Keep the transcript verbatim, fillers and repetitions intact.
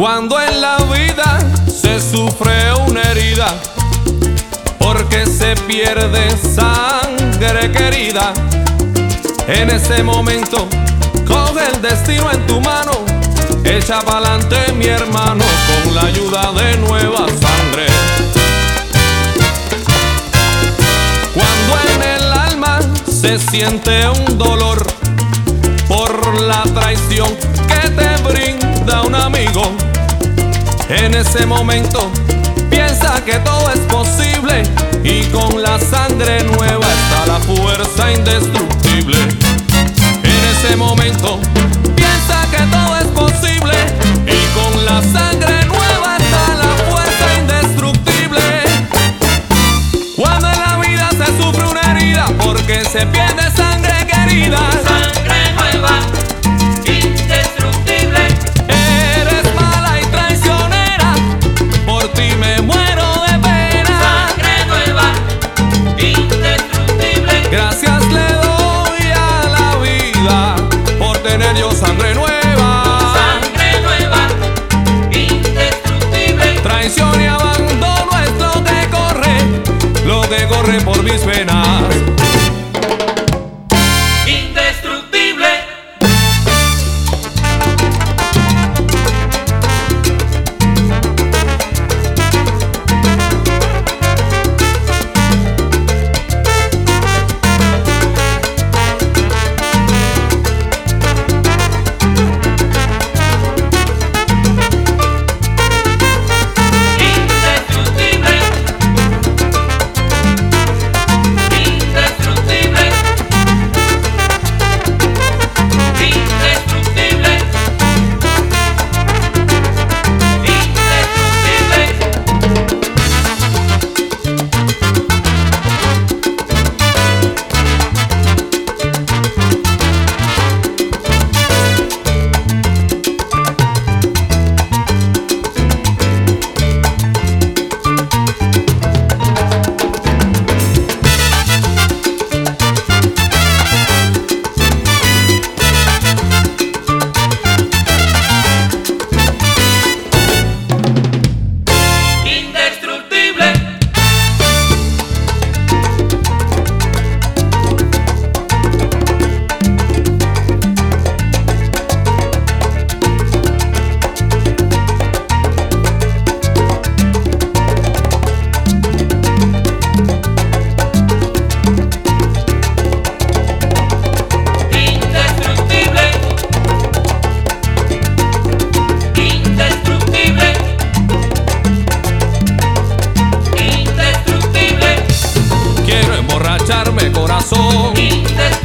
Cuando en la vida se sufre una herida, porque se pierde sangre querida, en ese momento coge el destino en tu mano, echa pa'lante mi hermano con la ayuda de nueva sangre. Cuando en el alma se siente un dolor por la traición que te brinda un amigo, en ese momento piensa que todo es posible y con la sangre nueva está la fuerza indestructible. En ese momento piensa que todo es posible y con la sangre nueva está la fuerza indestructible. Cuando en la vida se sufre una herida porque se pierde sangre querida, Sangre nueva, indestructible. eres mala y traicionera, por ti me muero de pena. Sangre nueva, indestructible. Gracias le doy a la vida por tener yo sangre nueva. Sangre nueva, indestructible. Traición y abandono es lo que corre, lo que corre por mis venas. Indestructible. Indestructible. Indestructible. Indestructible. Indestructible. Indestructible. Indestructible. Indestructible. Indestructible. Quiero emborracharme, corazón, Indestructible.